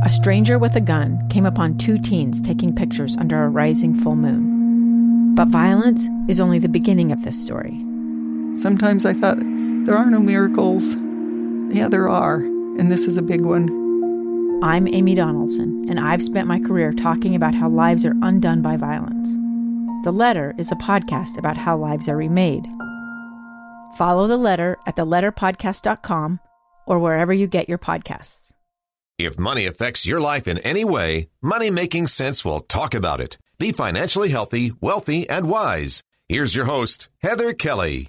a stranger with a gun came upon two teens taking pictures under a rising full moon. But violence is only the beginning of this story. Sometimes I thought, there are no miracles. Yeah, there are, and this is a big one. I'm Amy Donaldson, and I've spent my career talking about how lives are undone by violence. The Letter is a podcast about how lives are remade. Follow The Letter at theletterpodcast.com or wherever you get your podcasts. If money affects your life in any way, Money Making Sense will talk about it. Be financially healthy, wealthy, and wise. Here's your host, Heather Kelly.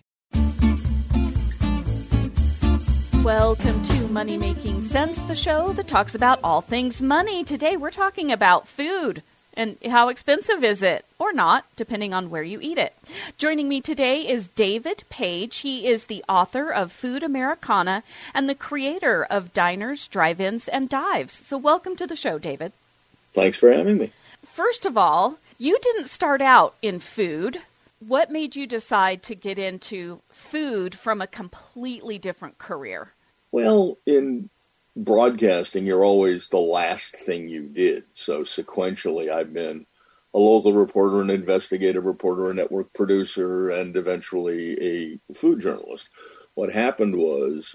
Welcome to Money Making Sense, the show that talks about all things money. Today we're talking about food and how expensive is it, or not, depending on where you eat it. Joining me today is David Page. He is the author of Food Americana and the creator of Diners, Drive-Ins, and Dives. So welcome to the show, David. Thanks for having me. First of all, you didn't start out in food. What made you decide to get into food from a completely different career? Well, in broadcasting, you're always the last thing you did. So sequentially, I've been a local reporter, an investigative reporter, a network producer, and eventually a food journalist. What happened was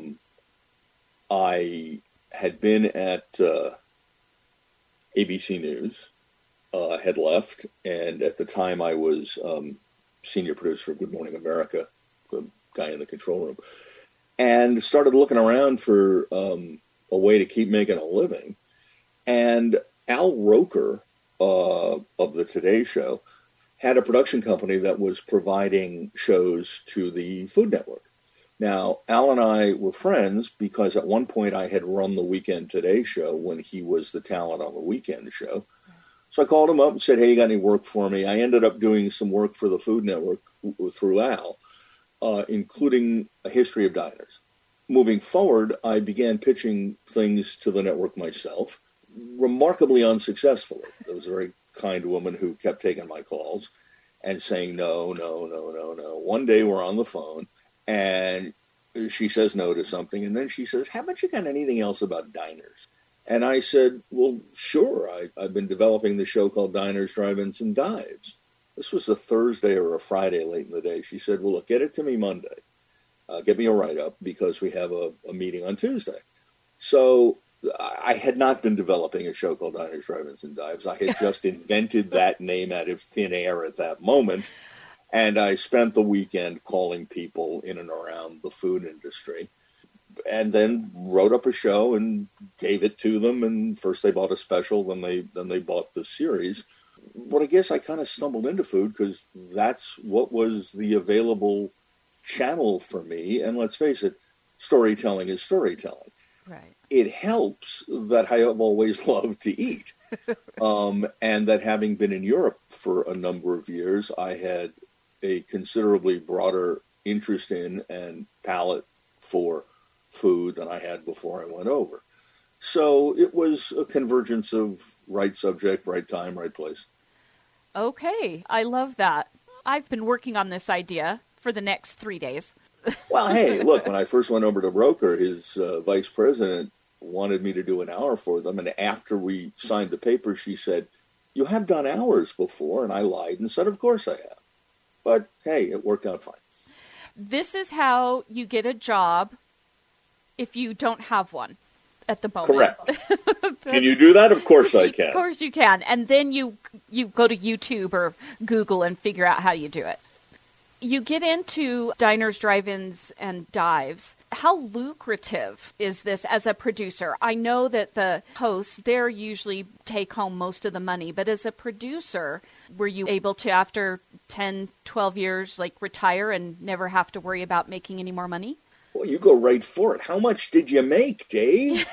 I had been at ABC News, had left, and at the time I was senior producer of Good Morning America, the guy in the control room, and started looking around for a way to keep making a living. And Al Roker of the Today Show had a production company that was providing shows to the Food Network. Now, Al and I were friends because at one point I had run the Weekend Today Show when he was the talent on the weekend show. So I called him up and said, hey, you got any work for me? I ended up doing some work for the Food Network through Al, including a history of diners. Moving forward, I began pitching things to the network myself, remarkably unsuccessfully. There was a very kind woman who kept taking my calls and saying, no. One day we're on the phone, and she says no to something, and then she says, haven't you got anything else about diners? And I said, well, sure. I've been developing the show called Diners, Drive-Ins, and Dives. This was a Thursday or a Friday late in the day. She said, well, look, get it to me Monday. Get me a write-up because we have a meeting on Tuesday. So I had not been developing a show called Diners, Drive-Ins, and Dives. I had just invented that name out of thin air at that moment. And I spent the weekend calling people in and around the food industry, and then wrote up a show and gave it to them. And first they bought a special, then they bought the series. But I guess I kind of stumbled into food because that's what was the available channel for me. And let's face it, storytelling is storytelling. Right. It helps that I have always loved to eat. And that having been in Europe for a number of years, I had a considerably broader interest in and palate for food than I had before I went over. So it was a convergence of right subject, right time, right place. Okay. I love that. I've been working on this idea for the next 3 days. Well, hey, look, when I first went over to Roker, his vice president wanted me to do an hour for them. And after we signed the paper, she said, you have done hours before. And I lied and said, of course I have. But hey, it worked out fine. This is how you get a job if you don't have one at the moment. Correct. Can you do that? Of course I can. Of course you can. And then you go to YouTube or Google and figure out how you do it. You get into Diners, Drive-Ins, and Dives. How lucrative is this as a producer? I know that the hosts, they're usually take home most of the money, but as a producer, were you able to, after 10, 12 years, retire and never have to worry about making any more money? Well, you go right for it. How much did you make, Dave?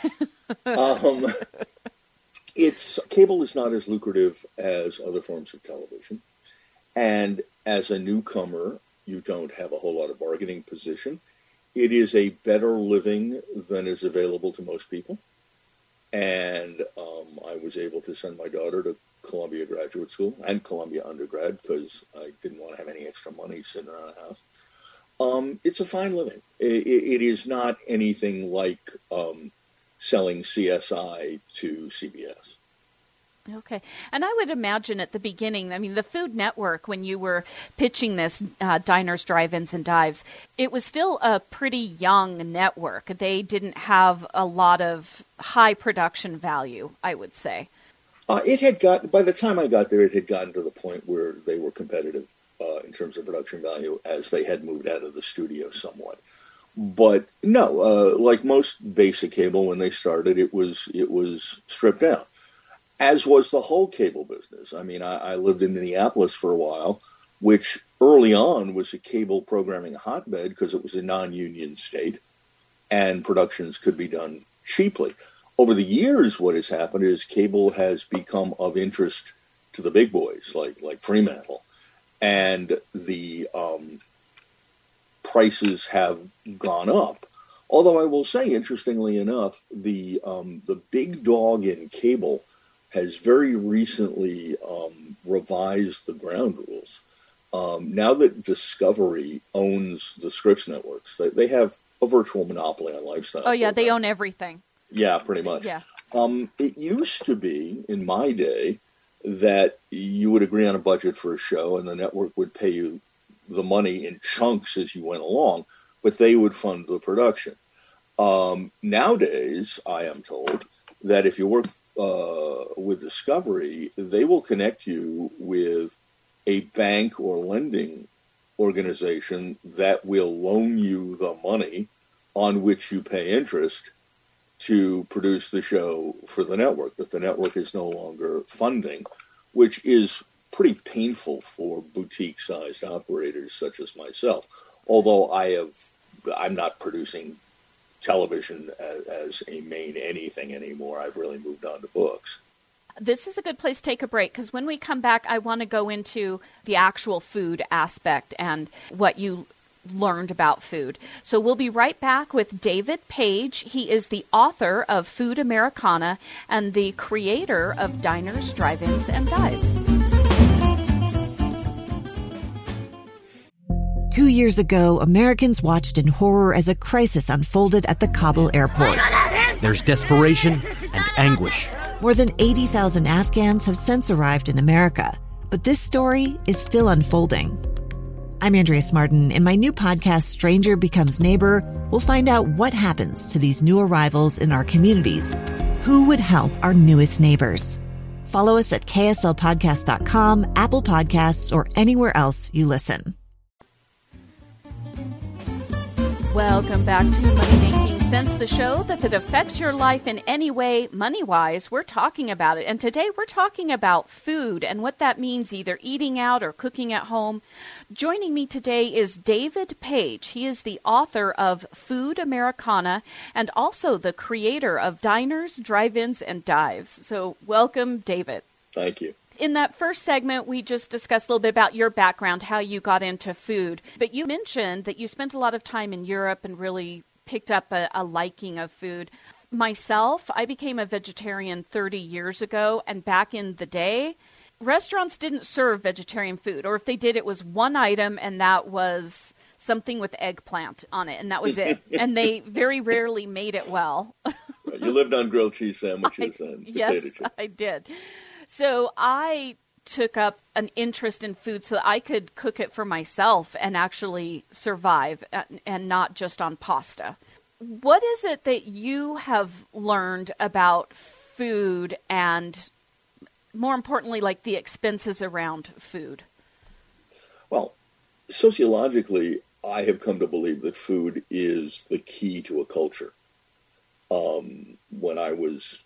Cable is not as lucrative as other forms of television. And as a newcomer, you don't have a whole lot of bargaining position. It is a better living than is available to most people. And I was able to send my daughter to Columbia Graduate School and Columbia undergrad because I didn't want to have any extra money sitting around the house. It's a fine living. It is not anything like selling CSI to CBS. Okay. And I would imagine at the beginning, I mean, the Food Network, when you were pitching this, Diners, Drive-Ins, and Dives, it was still a pretty young network. They didn't have a lot of high production value, I would say. It had got, by the time I got there, it had gotten to the point where they were competitive in terms of production value as they had moved out of the studio somewhat. But no, like most basic cable when they started, it was stripped down, as was the whole cable business. I mean, I lived in Minneapolis for a while, which early on was a cable programming hotbed because it was a non-union state and productions could be done cheaply. Over the years, what has happened is cable has become of interest to the big boys like Fremantle, and the prices have gone up. Although I will say, interestingly enough, the big dog in cable has very recently revised the ground rules. Now that Discovery owns the Scripps networks, they have a virtual monopoly on lifestyle. Oh yeah, programs. they own everything. Yeah, pretty much. Yeah. It used to be, in my day, that you would agree on a budget for a show and the network would pay you the money in chunks as you went along, but they would fund the production. Nowadays, I am told that if you work with Discovery, they will connect you with a bank or lending organization that will loan you the money on which you pay interest to produce the show for the network, that the network is no longer funding, which is pretty painful for boutique-sized operators such as myself. Although I'm not producing television as a main anything anymore. I've really moved on to books. This is a good place to take a break, because when we come back, I want to go into the actual food aspect and what you learned about food. So we'll be right back with David Page. He is the author of Food Americana and the creator of Diners, Drive-Ins, and Dives. 2 years ago, Americans watched in horror as a crisis unfolded at the Kabul airport. There's desperation and anguish. More than 80,000 Afghans have since arrived in America, but this story is still unfolding. I'm Andrea Smartin. In my new podcast, Stranger Becomes Neighbor, we'll find out what happens to these new arrivals in our communities. Who would help our newest neighbors? Follow us at kslpodcast.com, Apple Podcasts, or anywhere else you listen. Welcome back to Money Making Sense, the show that affects your life in any way, money-wise. We're talking about it. And today we're talking about food and what that means, either eating out or cooking at home. Joining me today is David Page. He is the author of Food Americana and also the creator of Diners, Drive-Ins, and Dives. So welcome, David. Thank you. In that first segment, we just discussed a little bit about your background, how you got into food. But you mentioned that you spent a lot of time in Europe and really picked up a liking of food. Myself, I became a vegetarian 30 years ago, and back in the day, restaurants didn't serve vegetarian food, or if they did, it was one item, and that was something with eggplant on it, and that was it. And they very rarely made it well. Right. You lived on grilled cheese sandwiches and potato chips. Yes, I did. So I took up an interest in food so that I could cook it for myself and actually survive and not just on pasta. What is it that you have learned about food and, more importantly, like the expenses around food? Well, sociologically, I have come to believe that food is the key to a culture. When I was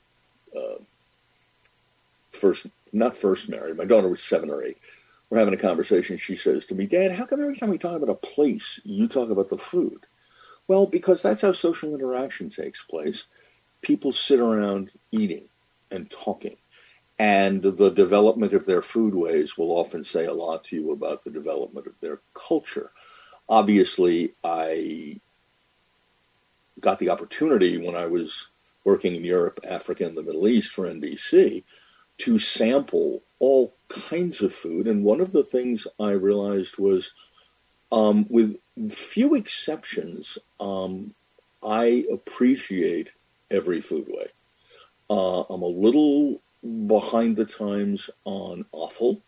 not first married, my daughter was 7 or 8. We're having a conversation. She says to me, "Dad, how come every time we talk about a place, you talk about the food?" Well, because that's how social interaction takes place. People sit around eating and talking, and the development of their foodways will often say a lot to you about the development of their culture. Obviously, I got the opportunity when I was working in Europe, Africa, and the Middle East for NBC to sample all kinds of food. And one of the things I realized was, with few exceptions, I appreciate every foodway. I'm a little behind the times on offal.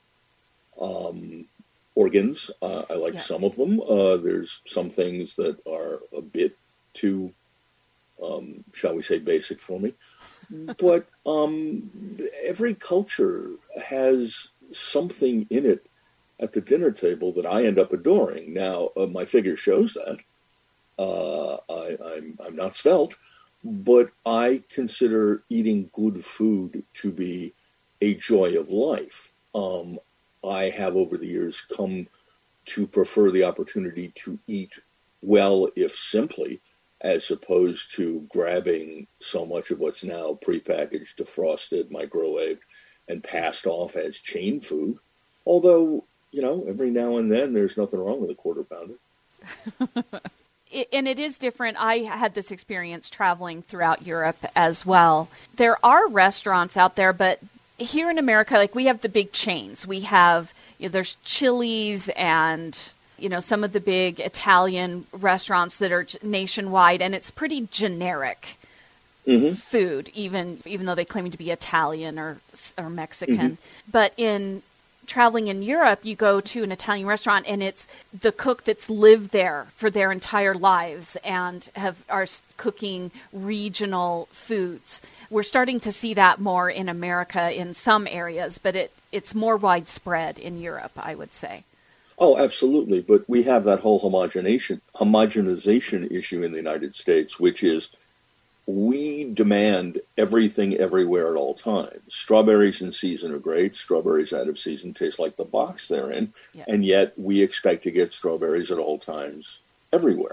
Organs, I like some of them. There's some things that are a bit too, shall we say, basic for me. But every culture has something in it at the dinner table that I end up adoring. Now, my figure shows that. I'm not svelte, but I consider eating good food to be a joy of life. I have over the years come to prefer the opportunity to eat well, if simply, as opposed to grabbing so much of what's now prepackaged, defrosted, microwaved, and passed off as chain food. Although, every now and then there's nothing wrong with a quarter pounder. And it is different. I had this experience traveling throughout Europe as well. There are restaurants out there, but here in America, we have the big chains. We have, there's Chili's and, some of the big Italian restaurants that are nationwide, and it's pretty generic food, even though they claim to be Italian or Mexican. Mm-hmm. But in traveling in Europe, you go to an Italian restaurant, and it's the cook that's lived there for their entire lives and are cooking regional foods. We're starting to see that more in America in some areas, but it's more widespread in Europe, I would say. Oh, absolutely. But we have that whole homogenization issue in the United States, which is we demand everything everywhere at all times. Strawberries in season are great. Strawberries out of season taste like the box they're in. Yeah. And yet we expect to get strawberries at all times everywhere.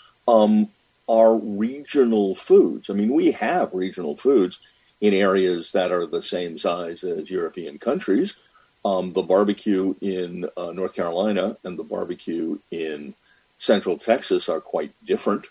Our regional foods, we have regional foods in areas that are the same size as European countries. The barbecue in North Carolina and the barbecue in Central Texas are quite different.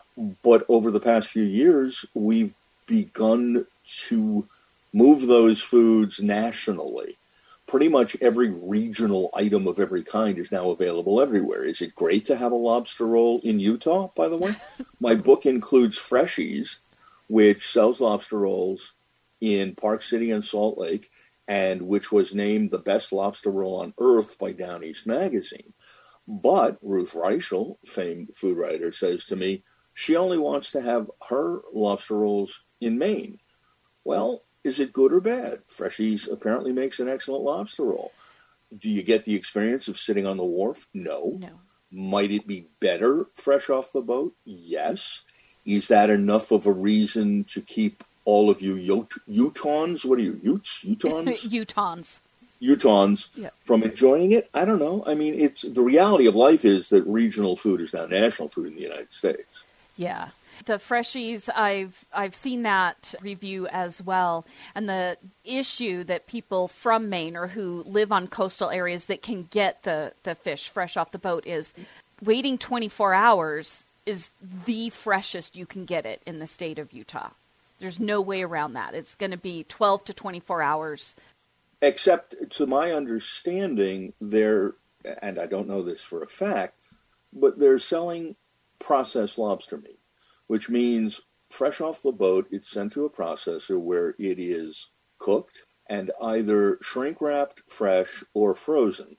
But over the past few years, we've begun to move those foods nationally. Pretty much every regional item of every kind is now available everywhere. Is it great to have a lobster roll in Utah, by the way? My book includes Freshies, which sells lobster rolls in Park City and Salt Lake, and which was named the best lobster roll on earth by Down East Magazine. But Ruth Reichel, famed food writer, says to me, she only wants to have her lobster rolls in Maine. Well, is it good or bad? Freshies apparently makes an excellent lobster roll. Do you get the experience of sitting on the wharf? No. Might it be better fresh off the boat? Yes. Is that enough of a reason to keep all of you Utahns? What are you, Utes? Utahns? Utahns from enjoying it? I don't know. It's the reality of life is that regional food is now national food in the United States. Yeah. The Freshies, I've seen that review as well. And the issue that people from Maine or who live on coastal areas that can get the fish fresh off the boat is waiting 24 hours is the freshest you can get it in the state of Utah. There's no way around that. It's going to be 12 to 24 hours. Except, to my understanding, and I don't know this for a fact, but they're selling processed lobster meat, which means fresh off the boat, it's sent to a processor where it is cooked and either shrink-wrapped, fresh, or frozen.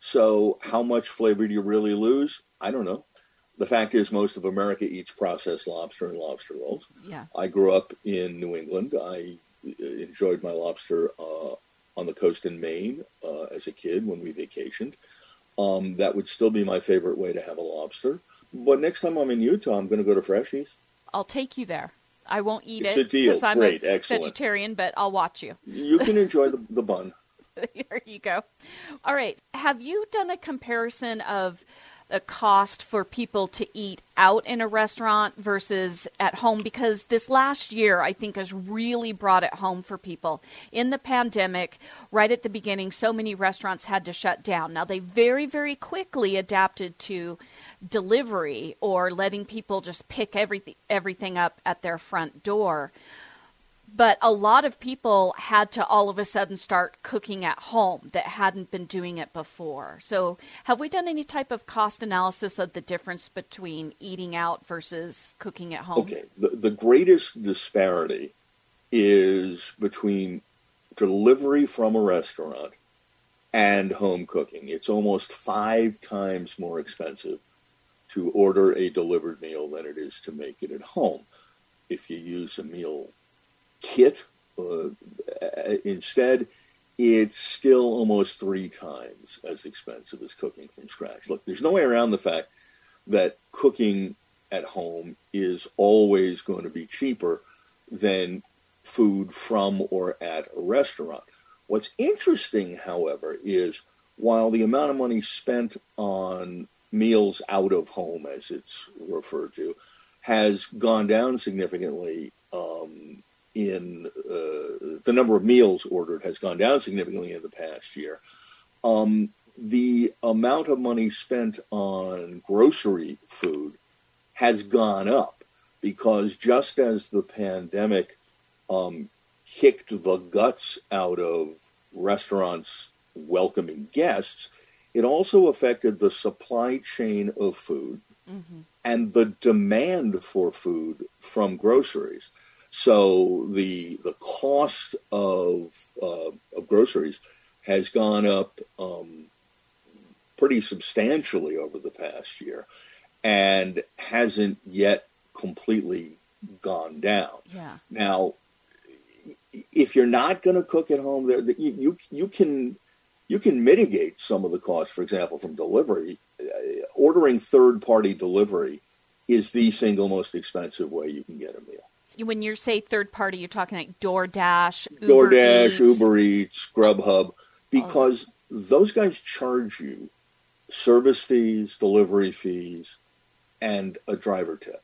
So how much flavor do you really lose? I don't know. The fact is most of America eats processed lobster and lobster rolls. Yeah. I grew up in New England. I enjoyed my lobster on the coast in Maine as a kid when we vacationed. That would still be my favorite way to have a lobster. But next time I'm in Utah, I'm going to go to Freshies. I'll take you there. I won't eat it's it because I'm Great. a Excellent. vegetarian, but I'll watch you. You can enjoy the bun. There you go. All right. Have you done a comparison of the cost for people to eat out in a restaurant versus at home? Because this last year, I think, has really brought it home for people. In the pandemic, right at the beginning, so many restaurants had to shut down. Now, they very, very quickly adapted to delivery or letting people just pick everything up at their front door. But a lot of people had to all of a sudden start cooking at home that hadn't been doing it before. So have we done any type of cost analysis of the difference between eating out versus cooking at home? Okay. The greatest disparity is between delivery from a restaurant and home cooking. It's almost 5 times more expensive to order a delivered meal than it is to make it at home. If you use a meal kit instead, it's still almost 3 times as expensive as cooking from scratch. Look, there's no way around the fact that cooking at home is always going to be cheaper than food from or at a restaurant. What's interesting, however, is while the amount of money spent on meals out of home, as it's referred to, has gone down significantly, the number of meals ordered has gone down significantly in the past year. The amount of money spent on grocery food has gone up because just as the pandemic kicked the guts out of restaurants welcoming guests, it also affected the supply chain of food and the demand for food from groceries. So the cost of groceries has gone up pretty substantially over the past year and hasn't yet completely gone down. Yeah. Now, if you're not going to cook at home, you can mitigate some of the costs. For example, from delivery, ordering third-party delivery is the single most expensive way you can get a meal. When you say third party, you're talking like DoorDash, Uber Eats, Grubhub, because those guys charge you service fees, delivery fees, and a driver tip.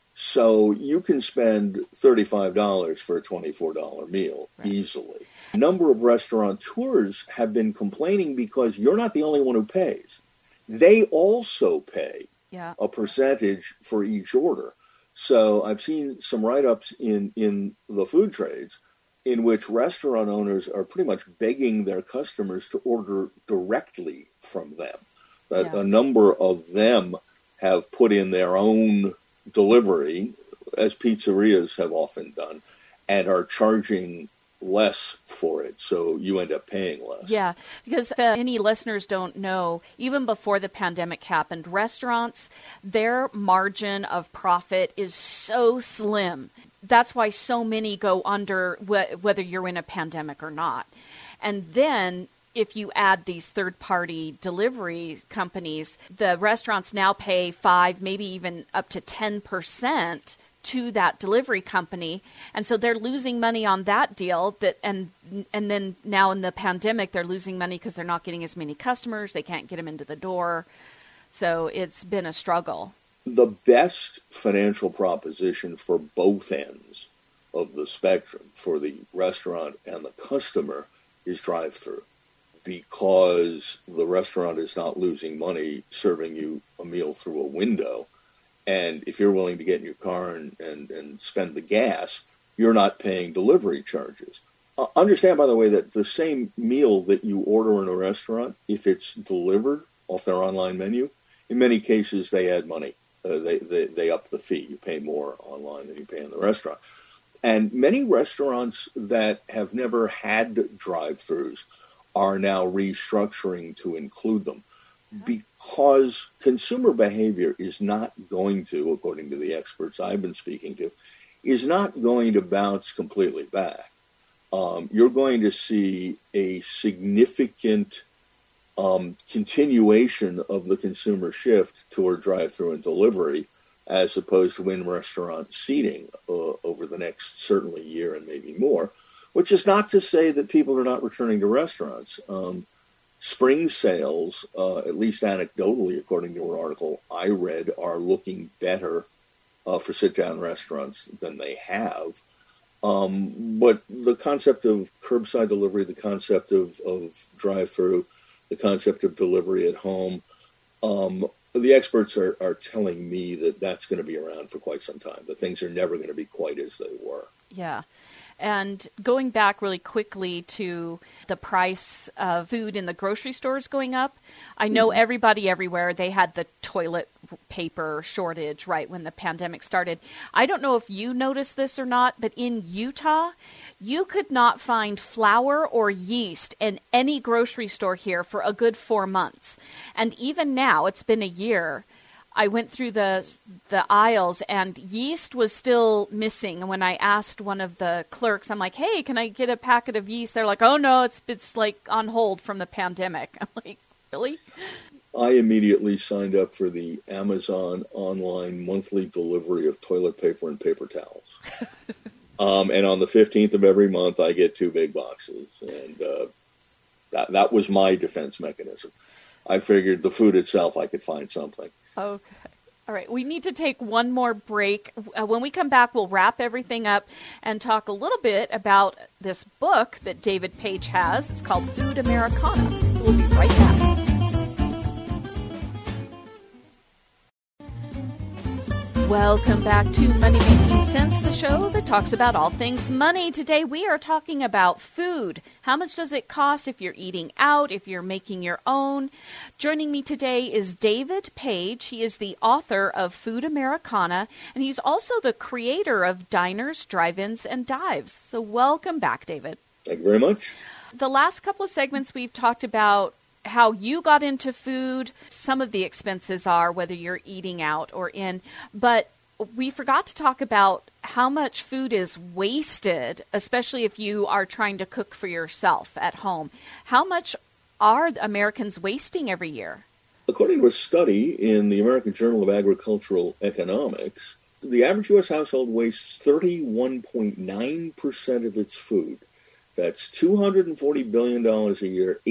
So you can spend $35 for a $24 meal easily. A number of restaurateurs have been complaining because you're not the only one who pays. They also pay a percentage for each order. So I've seen some write-ups in the food trades in which restaurant owners are pretty much begging their customers to order directly from them. A number of them have put in their own delivery, as pizzerias have often done, and are charging less for it, so you end up paying less. Yeah, because if any listeners don't know, even before the pandemic happened, restaurants, their margin of profit is so slim. That's why so many go under, whether you're in a pandemic or not. And then if you add these third-party delivery companies, the restaurants now pay 5, maybe even up to 10% to that delivery company, and so they're losing money on that deal. And then now in the pandemic, they're losing money because they're not getting as many customers. They can't get them into the door, so it's been a struggle. The best financial proposition for both ends of the spectrum, for the restaurant and the customer, is drive-through, because the restaurant is not losing money serving you a meal through a window. And if you're willing to get in your car and spend the gas, you're not paying delivery charges. Understand, by the way, that the same meal that you order in a restaurant, if it's delivered off their online menu, in many cases they add money. They up the fee. You pay more online than you pay in the restaurant. And many restaurants that have never had drive-thrus are now restructuring to include them, because consumer behavior is not going to, according to the experts I've been speaking to, is not going to bounce completely back. You're going to see a significant continuation of the consumer shift toward drive-through and delivery, as opposed to in-restaurant seating over the next certainly year and maybe more, which is not to say that people are not returning to restaurants. Spring sales, at least anecdotally, according to an article I read, are looking better for sit-down restaurants than they have. But the concept of curbside delivery, the concept of drive-through, the concept of delivery at home, the experts are telling me that that's going to be around for quite some time, that things are never going to be quite as they were. Yeah. And going back really quickly to the price of food in the grocery stores going up, I know everybody everywhere, they had the toilet paper shortage right when the pandemic started. I don't know if you noticed this or not, but in Utah, you could not find flour or yeast in any grocery store here for a good 4 months. And even now, it's been a year, I went through the aisles and yeast was still missing. And when I asked one of the clerks, I'm like, hey, can I get a packet of yeast? They're like, oh, no, it's like on hold from the pandemic. I'm like, really? I immediately signed up for the Amazon online monthly delivery of toilet paper and paper towels. And on the 15th of every month, I get 2 big boxes. And that was my defense mechanism. I figured the food itself, I could find something. Okay. All right. We need to take one more break. When we come back, we'll wrap everything up and talk a little bit about this book that David Page has. It's called Food Americana. We'll be right back. Welcome back to Money Making Sense, the show that talks about all things money. Today we are talking about food. How much does it cost if you're eating out, if you're making your own? Joining me today is David Page. He is the author of Food Americana, and he's also the creator of Diners, Drive-Ins, and Dives. So welcome back, David. Thank you very much. The last couple of segments we've talked about how you got into food. Some of the expenses are whether you're eating out or in, but we forgot to talk about how much food is wasted, especially if you are trying to cook for yourself at home. How much are Americans wasting every year? According to a study in the American Journal of Agricultural Economics, the average U.S. household wastes 31.9% of its food. That's $240 billion a year,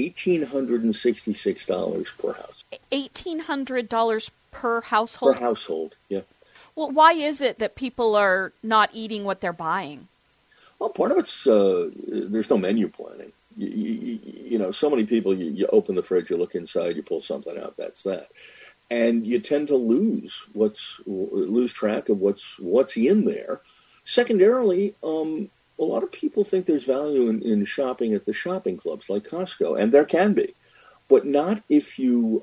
$1,866 per house. $1,800 per household? Per household, yeah. Well, why is it that people are not eating what they're buying? Well, part of it's there's no menu planning. You know, so many people, you open the fridge, you look inside, you pull something out, that's that. And you tend to lose track of what's in there. Secondarily, a lot of people think there's value in shopping at the shopping clubs like Costco, and there can be, but not if you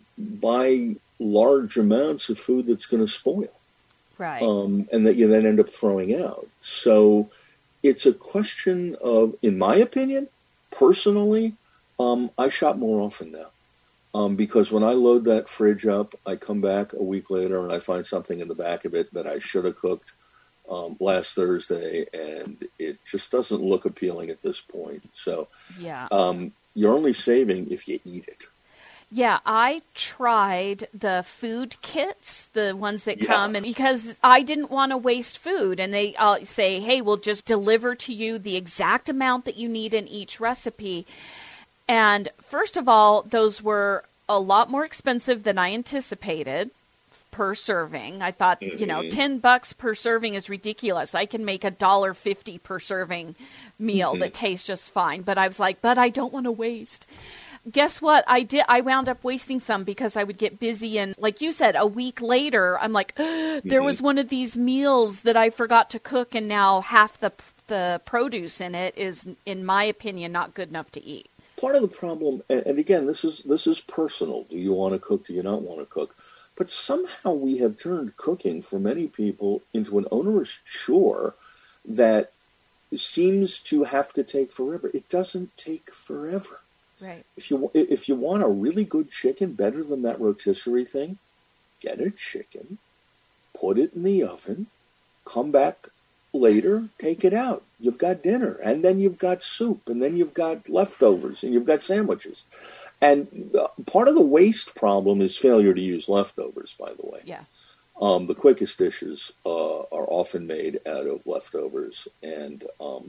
buy large amounts of food that's going to spoil, right? And that you then end up throwing out. So it's a question of, in my opinion, personally, I shop more often now because when I load that fridge up, I come back a week later and I find something in the back of it that I should have cooked last Thursday, and it just doesn't look appealing at this point. So yeah, you're only saving if you eat it. Yeah, I tried the food kits, the ones that come, and because I didn't want to waste food, and they say, hey, we'll just deliver to you the exact amount that you need in each recipe. And first of all, those were a lot more expensive than I anticipated per serving. I thought, $10 per serving is ridiculous. I can make $1.50 per serving meal that tastes just fine. But I was like, but I don't want to waste. Guess what? I did. I wound up wasting some because I would get busy. And like you said, a week later, I'm like, there was one of these meals that I forgot to cook. And now half the produce in it is, in my opinion, not good enough to eat. Part of the problem, and again, this is personal. Do you want to cook? Do you not want to cook? But somehow we have turned cooking for many people into an onerous chore that seems to have to take forever. It doesn't take forever. Right. If you want a really good chicken, better than that rotisserie thing, get a chicken, put it in the oven, come back later, take it out. You've got dinner, and then you've got soup, and then you've got leftovers, and you've got sandwiches. And part of the waste problem is failure to use leftovers, by the way. Yeah. The quickest dishes are often made out of leftovers, and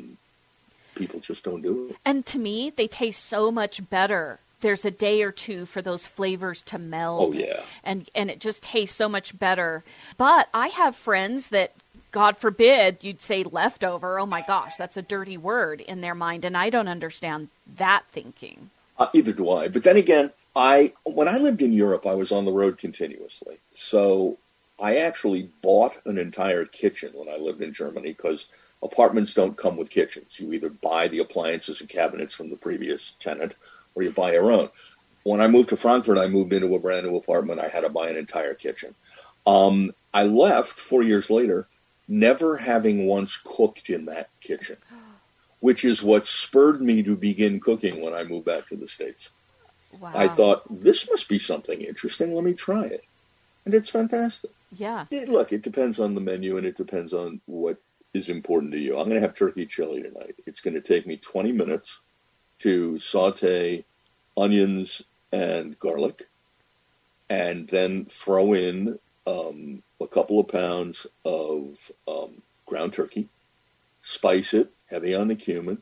people just don't do it. And to me, they taste so much better. There's a day or two for those flavors to meld. Oh, yeah. And it just tastes so much better. But I have friends that, God forbid, you'd say leftover. Oh, my gosh, that's a dirty word in their mind. And I don't understand that thinking. Either do I. But then again, when I lived in Europe, I was on the road continuously. So I actually bought an entire kitchen when I lived in Germany because Apartments don't come with kitchens. You either buy the appliances and cabinets from the previous tenant or you buy your own. When I moved to Frankfurt, I moved into a brand new apartment. I had to buy an entire kitchen. I left 4 years later, never having once cooked in that kitchen, which is what spurred me to begin cooking when I moved back to the States. Wow. I thought, this must be something interesting. Let me try it. And it's fantastic. Yeah. Look, it depends on the menu and it depends on what is important to you. I'm going to have turkey chili tonight. It's going to take me 20 minutes to saute onions and garlic and then throw in a couple of pounds of ground turkey, spice it, heavy on the cumin,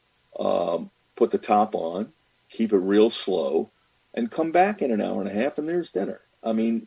put the top on, keep it real slow, and come back in an hour and a half, and there's dinner. I mean,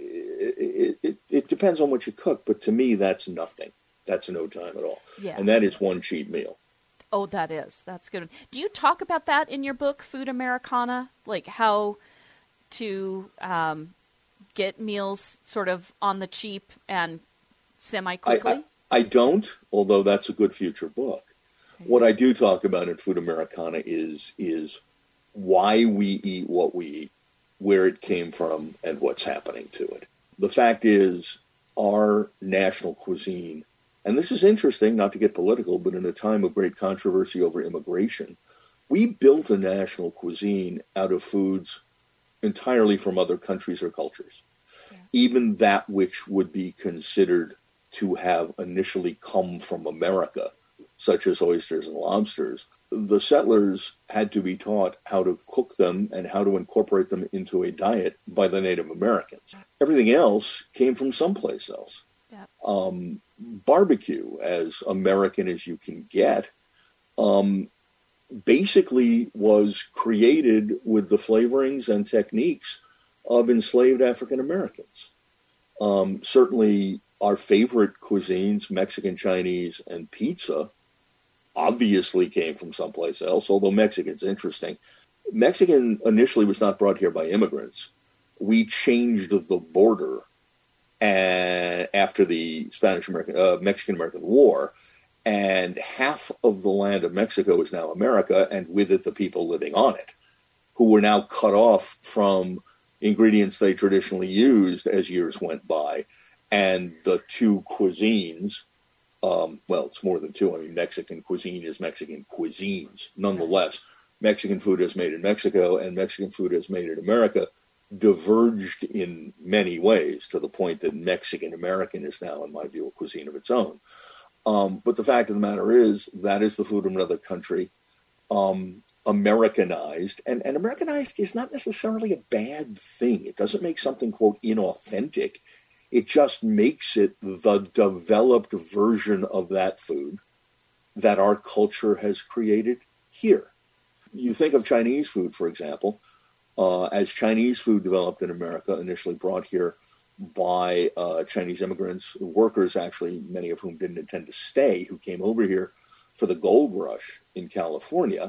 it depends on what you cook, but to me, that's nothing. That's no time at all. Yeah. And that is one cheat meal. Oh, that is. That's good. Do you talk about that in your book, Food Americana? Like how to get meals sort of on the cheap and semi-quickly? I don't, although that's a good future book. Okay. What I do talk about in Food Americana is why we eat what we eat, where it came from, and what's happening to it. The fact is, our national cuisine, and this is interesting, not to get political, but in a time of great controversy over immigration, we built a national cuisine out of foods entirely from other countries or cultures. Yeah. Even that which would be considered to have initially come from America, such as oysters and lobsters, the settlers had to be taught how to cook them and how to incorporate them into a diet by the Native Americans. Everything else came from someplace else. Yeah. Barbecue, as American as you can get, basically was created with the flavorings and techniques of enslaved African Americans. Certainly our favorite cuisines, Mexican, Chinese, and pizza, obviously came from someplace else, although Mexican's interesting. Mexican initially was not brought here by immigrants. We changed the border after the Mexican-American War, and half of the land of Mexico is now America, and with it the people living on it, who were now cut off from ingredients they traditionally used as years went by. And the two cuisines, well, it's more than two. I mean, Mexican cuisine is Mexican cuisines. Nonetheless, Mexican food as made in Mexico and Mexican food as made in America diverged in many ways to the point that Mexican-American is now, in my view, a cuisine of its own. But the fact of the matter is, that is the food of another country, Americanized. And Americanized is not necessarily a bad thing. It doesn't make something, quote, inauthentic. It just makes it the developed version of that food that our culture has created here. You think of Chinese food, for example, as Chinese food developed in America, initially brought here by Chinese immigrants, workers actually, many of whom didn't intend to stay, who came over here for the gold rush in California,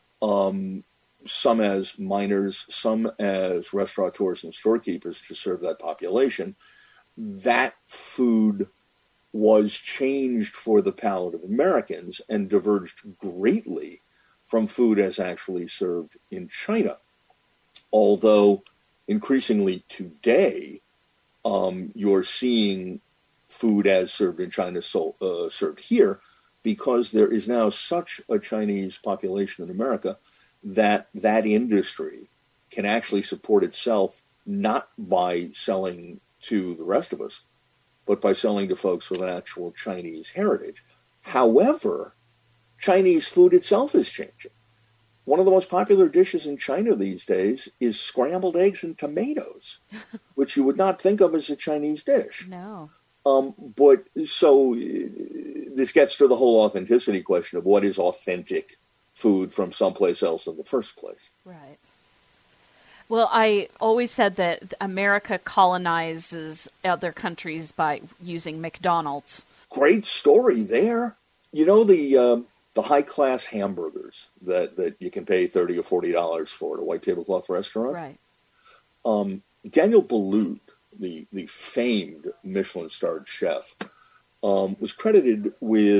some as miners, some as restaurateurs and storekeepers to serve that population. That food was changed for the palate of Americans and diverged greatly from food as actually served in China. Although increasingly today, you're seeing food as served in China served here, because there is now such a Chinese population in America that that industry can actually support itself not by selling to the rest of us, but by selling to folks with an actual Chinese heritage. However, Chinese food itself is changing. One of the most popular dishes in China these days is scrambled eggs and tomatoes, which you would not think of as a Chinese dish. No. But so this gets to the whole authenticity question of what is authentic food from someplace else in the first place. Right. Well, I always said that America colonizes other countries by using McDonald's. Great story there. You know, the high-class hamburgers that you can pay $30 or $40 for at a white tablecloth restaurant? Right. Daniel Boulud, the famed Michelin-starred chef, was credited with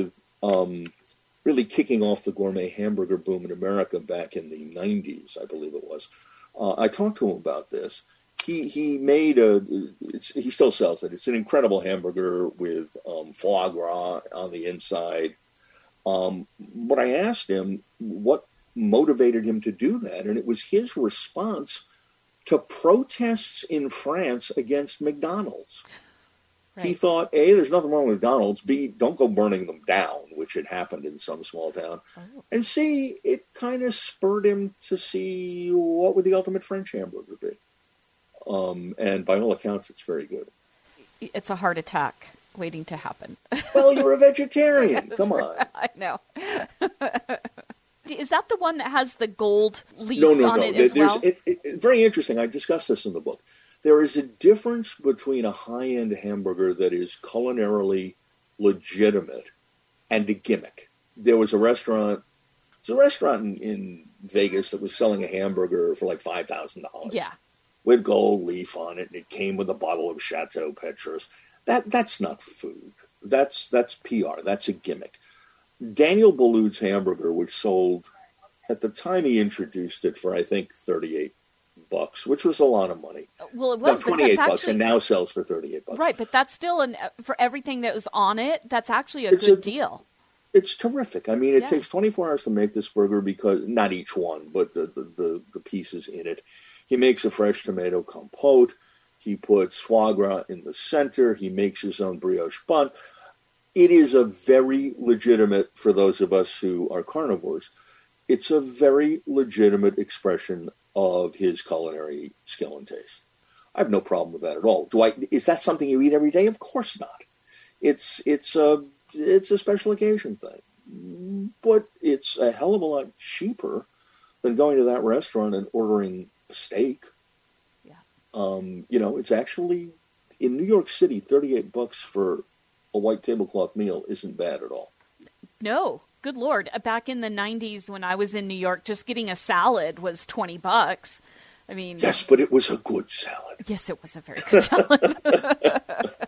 really kicking off the gourmet hamburger boom in America back in the 90s, I believe it was. I talked to him about this. He made he still sells it. It's an incredible hamburger with foie gras on the inside. But I asked him what motivated him to do that, and it was his response to protests in France against McDonald's. Right. He thought, A, there's nothing wrong with McDonald's. B, don't go burning them down, which had happened in some small town. Oh. And C, it kind of spurred him to see what would the ultimate French hamburger be. And by all accounts, it's very good. It's a heart attack waiting to happen. Well, you're a vegetarian. Come on. I know. Is that the one that has the gold leaf on it as well? Very interesting. I discussed this in the book. There is a difference between a high-end hamburger that is culinarily legitimate and a gimmick. There was a restaurant in Vegas that was selling a hamburger for like $5,000. Yeah. With gold leaf on it, and it came with a bottle of Chateau Petrus. That's not food. That's PR. That's a gimmick. Daniel Boulud's hamburger, which sold at the time he introduced it for I think $38, which was a lot of money. Well, it was $28, and now sells for $38. Right, but that's still for everything that was on it. That's actually a good deal. It's terrific. I mean, it takes 24 hours to make this burger because not each one, but the pieces in it. He makes a fresh tomato compote. He puts foie gras in the center. He makes his own brioche bun. It is a very legitimate, for those of us who are carnivores, it's a very legitimate expression of his culinary skill and taste. I have no problem with that at all. Is that something you eat every day? Of course not. It's a special occasion thing. But it's a hell of a lot cheaper than going to that restaurant and ordering a steak. Yeah. It's actually in New York City, $38 for a white tablecloth meal isn't bad at all. No, good Lord. Back in the 90s when I was in New York, just getting a salad was $20. I mean... Yes, but it was a good salad. Yes, it was a very good salad.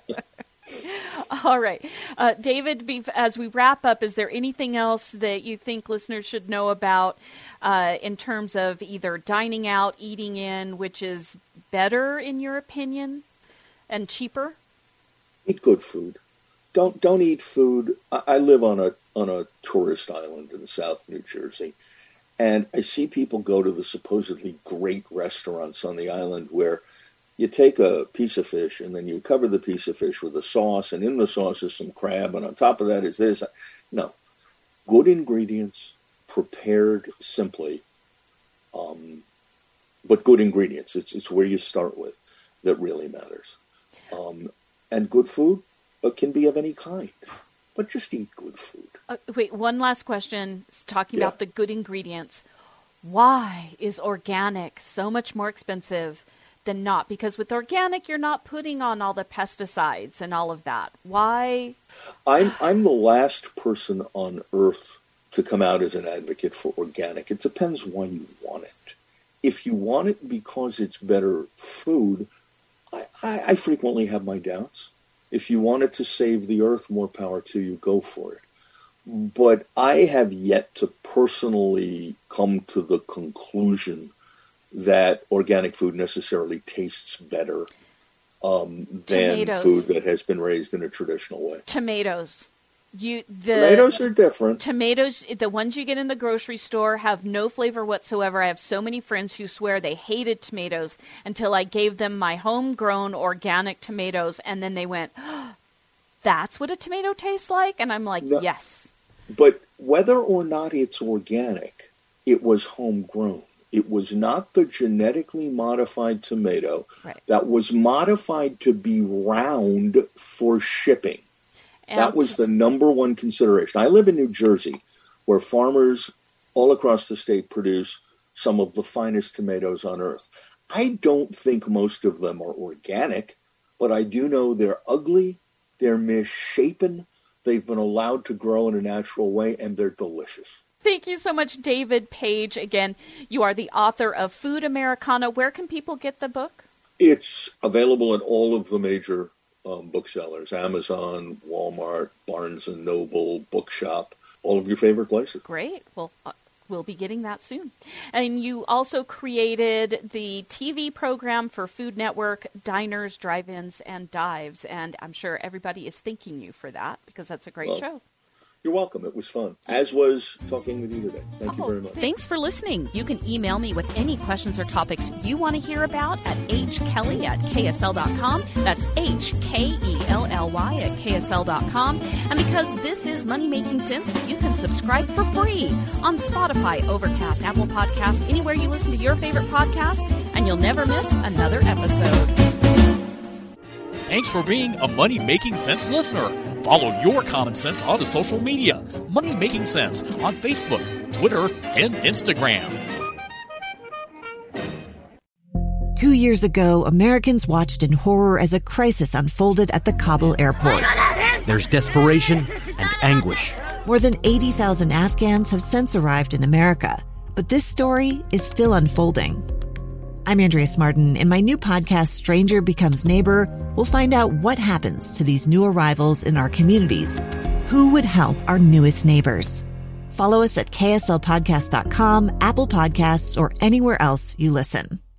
All right. David, as we wrap up, is there anything else that you think listeners should know about in terms of either dining out, eating in, which is better in your opinion and cheaper? Eat good food. Don't eat food. I live on a tourist island in South New Jersey, and I see people go to the supposedly great restaurants on the island where you take a piece of fish and then you cover the piece of fish with a sauce, and in the sauce is some crab, and on top of that is this. No. Good ingredients, prepared simply, but good ingredients. It's where you start with that really matters. And good food can be of any kind, but just eat good food. Wait, one last question, talking about the good ingredients. Why is organic so much more expensive than not? Because with organic, you're not putting on all the pesticides and all of that. Why? I'm the last person on earth to come out as an advocate for organic. It depends why you want it. If you want it because it's better food, I frequently have my doubts. If you want it to save the earth, more power to you, go for it. But I have yet to personally come to the conclusion that organic food necessarily tastes better than food that has been raised in a traditional way. Tomatoes. Tomatoes are different. Tomatoes, the ones you get in the grocery store, have no flavor whatsoever. I have so many friends who swear they hated tomatoes until I gave them my homegrown organic tomatoes, and then they went, oh, that's what a tomato tastes like? And I'm like, yes. But whether or not it's organic, it was homegrown. It was not the genetically modified tomato that was modified to be round for shipping. And that was the number one consideration. I live in New Jersey, where farmers all across the state produce some of the finest tomatoes on earth. I don't think most of them are organic, but I do know they're ugly, they're misshapen, they've been allowed to grow in a natural way, and they're delicious. Thank you so much, David Page. Again, you are the author of Food Americana. Where can people get the book? It's available at all of the major booksellers, Amazon, Walmart, Barnes & Noble, Bookshop, all of your favorite places. Great. Well, we'll be getting that soon. And you also created the TV program for Food Network, Diners, Drive-Ins, and Dives. And I'm sure everybody is thanking you for that because that's a great show. You're welcome. It was fun, as was talking with you today. Thank you very much. Thanks for listening. You can email me with any questions or topics you want to hear about at hkelly@ksl.com. That's HKELLY@ksl.com. And because this is Money Making Sense, you can subscribe for free on Spotify, Overcast, Apple Podcast, anywhere you listen to your favorite podcast, and you'll never miss another episode. Thanks for being a Money Making Sense listener. Follow your common sense onto social media. Money Making Sense on Facebook, Twitter, and Instagram. 2 years ago, Americans watched in horror as a crisis unfolded at the Kabul airport. There's desperation and anguish. More than 80,000 Afghans have since arrived in America, but this story is still unfolding. I'm Andrea Martin. In my new podcast, Stranger Becomes Neighbor, we'll find out what happens to these new arrivals in our communities. Who would help our newest neighbors? Follow us at kslpodcast.com, Apple Podcasts, or anywhere else you listen.